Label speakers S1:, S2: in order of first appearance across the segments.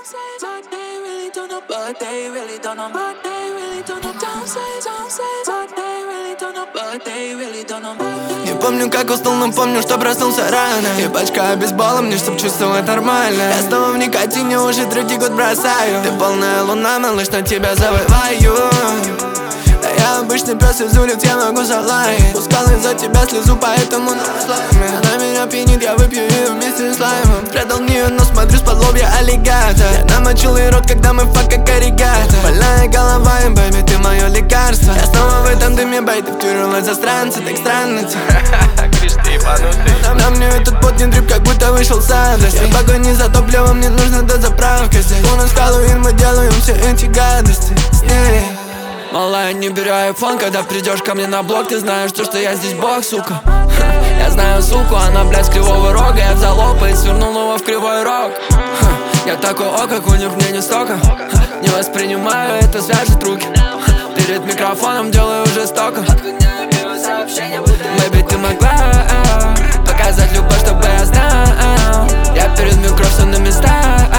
S1: but they really don't know, but they really don't know, but they really don't know. Don't say, but they really don't know, but they really don't know.
S2: Не помню, как уснул, но помню, что проснулся рано. И пачка обезбола мне, чтоб чувствовать нормально. Я снова в никотине, уже третий год бросаю. Ты полная луна, малыш, на тебя завываю. Да я обычный пес из улиц, я могу залаять. Пускал из-за тебя слезу, поэтому на слайме. Она меня пьянит, я выпью ее вместе с лаймом. Спрятал в нее, но смотрю с-под лобья аллигатор. Я намочил ей рот, когда мы фак как аллигатор. Больная голова, и, бэйби, ты мое лекарство. Я снова в этом дыме, бэй, ты втюрилась за странца. Так странно тебе. На мне этот пот не дрип, как будто вышел с радости. Я в погоне за топливом, мне нужна дозаправка здесь. У нас Хэллоуин, мы делаем все эти гадости с ней. Малая, не бери айфон, когда придешь ко мне на блок. Ты знаешь, что я здесь бог, сука. Я знаю суку, она, блядь, с кривого рога. Я взял опа и свернул его в кривой рог. Я такой, о, как у них мне не столько. Не воспринимаю, это свяжет руки. Перед микрофоном делаю жестоко. Бэйби, ты могла показать любовь, чтобы я знал. Я перед микро все на местах.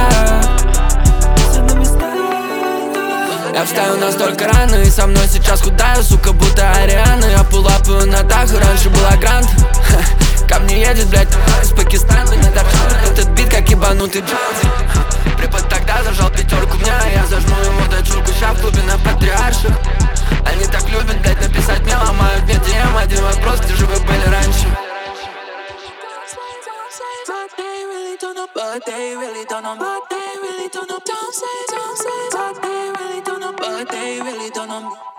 S2: Я встаю настолько рано, и со мной сейчас худая, сука, будто Ариана. Я пулапаю на дах, и раньше была грант. Ко мне едет, блядь, из Пакистана. Не торчал этот бит, как ебанутый джаз. Препод тогда зажал пятерку меня, я зажму ему дочурку ща в клубе на Патриарших. Они так любят, блядь, написать мне, ломают мне DM. Один вопрос, где же вы были раньше?
S1: But they really don't know, but they really don't know. Don't say, but they really don't know, but they really don't know.